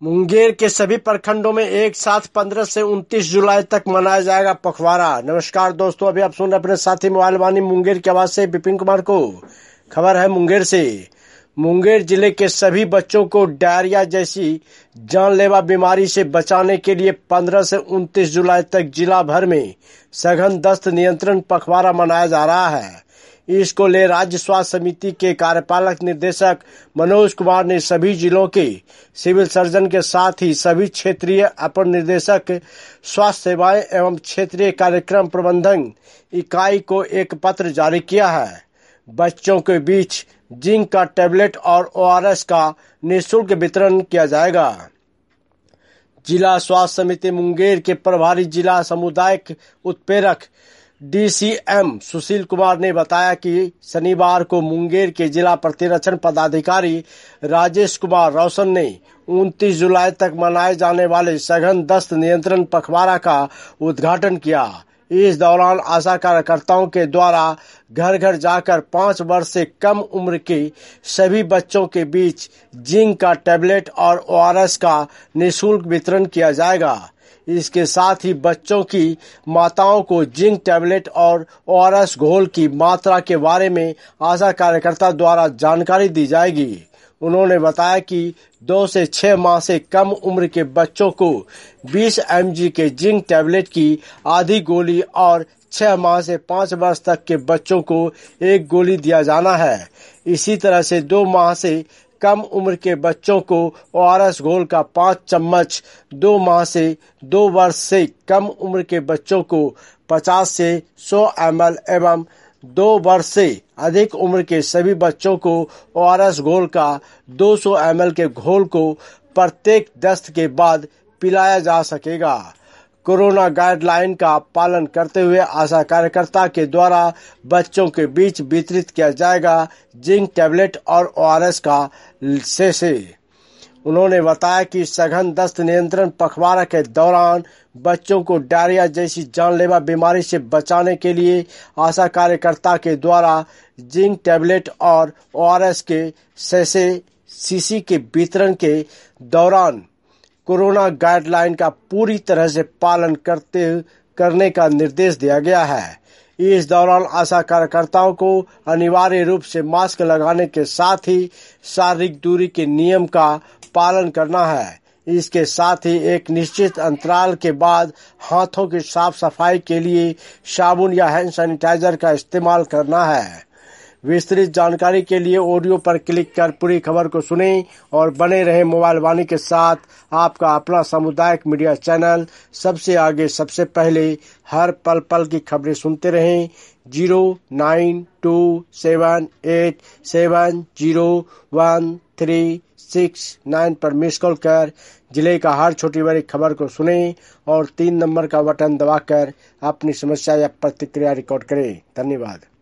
मुंगेर के सभी प्रखंडों में एक साथ 15 से 29 जुलाई तक मनाया जाएगा पखवाड़ा। नमस्कार दोस्तों, अभी आप सुन रहे अपने साथी मोबाइल वाणी मुंगेर की आवाज से विपिन कुमार को। खबर है मुंगेर से। मुंगेर जिले के सभी बच्चों को डायरिया जैसी जानलेवा बीमारी से बचाने के लिए 15 से 29 जुलाई तक जिला भर में सघन दस्त नियंत्रण पखवाड़ा मनाया जा रहा है। इसको ले राज्य स्वास्थ्य समिति के कार्यपालक निदेशक मनोज कुमार ने सभी जिलों के सिविल सर्जन के साथ ही सभी क्षेत्रीय अपर निदेशक स्वास्थ्य सेवाएं एवं क्षेत्रीय कार्यक्रम प्रबंधन इकाई को एक पत्र जारी किया है। बच्चों के बीच जिंक का टैबलेट और ORS का निःशुल्क वितरण किया जाएगा। जिला स्वास्थ्य समिति मुंगेर के प्रभारी जिला सामुदायिक उत्प्रेरक DCM सुशील कुमार ने बताया कि शनिवार को मुंगेर के जिला प्रतिरक्षण पदाधिकारी राजेश कुमार रोशन ने 29 जुलाई तक मनाए जाने वाले सघन दस्त नियंत्रण पखवाड़ा का उद्घाटन किया। इस दौरान आशा कार्यकर्ताओं के द्वारा घर घर जाकर 5 वर्ष से कम उम्र के सभी बच्चों के बीच जिंक का टैबलेट और ORS का निःशुल्क वितरण किया जाएगा। इसके साथ ही बच्चों की माताओं को जिंक टैबलेट और ORS घोल की मात्रा के बारे में आशा कार्यकर्ता द्वारा जानकारी दी जाएगी। उन्होंने बताया कि 2 से 6 माह से कम उम्र के बच्चों को 20 mg के जिंक टैबलेट की आधी गोली और 6 माह से 5 वर्ष तक के बच्चों को 1 गोली दिया जाना है। इसी तरह से 2 माह से कम उम्र के बच्चों को ORS घोल का 5 चम्मच, 2 माह से 2 वर्ष से कम उम्र के बच्चों को 50 से 100 ml एवं 2 वर्ष से अधिक उम्र के सभी बच्चों को ORS घोल का 200 ml के घोल को प्रत्येक दस्त के बाद पिलाया जा सकेगा। कोरोना गाइडलाइन का पालन करते हुए आशा कार्यकर्ता के द्वारा बच्चों के बीच वितरित किया जाएगा जिंक टैबलेट और ORS का से। उन्होंने बताया कि सघन दस्त नियंत्रण पखवाड़ा के दौरान बच्चों को डायरिया जैसी जानलेवा बीमारी से बचाने के लिए आशा कार्यकर्ता के द्वारा जिंक टैबलेट और ORS के शीशी के वितरण के दौरान कोरोना गाइडलाइन का पूरी तरह से पालन करने का निर्देश दिया गया है। इस दौरान आशा कार्यकर्ताओं को अनिवार्य रूप से मास्क लगाने के साथ ही शारीरिक दूरी के नियम का पालन करना है। इसके साथ ही एक निश्चित अंतराल के बाद हाथों की साफ सफाई के लिए साबुन या हैंड सैनिटाइजर का इस्तेमाल करना है। विस्तृत जानकारी के लिए ऑडियो पर क्लिक कर पूरी खबर को सुनें और बने रहे मोबाइल वाणी के साथ। आपका अपना सामुदायिक मीडिया चैनल सबसे आगे सबसे पहले हर पल पल की खबरें सुनते रहें। 0927070139 पर मिस कॉल कर जिले का हर छोटी बड़ी खबर को सुनें और 3 नंबर का बटन दबाकर अपनी समस्या या प्रतिक्रिया रिकॉर्ड करें। धन्यवाद।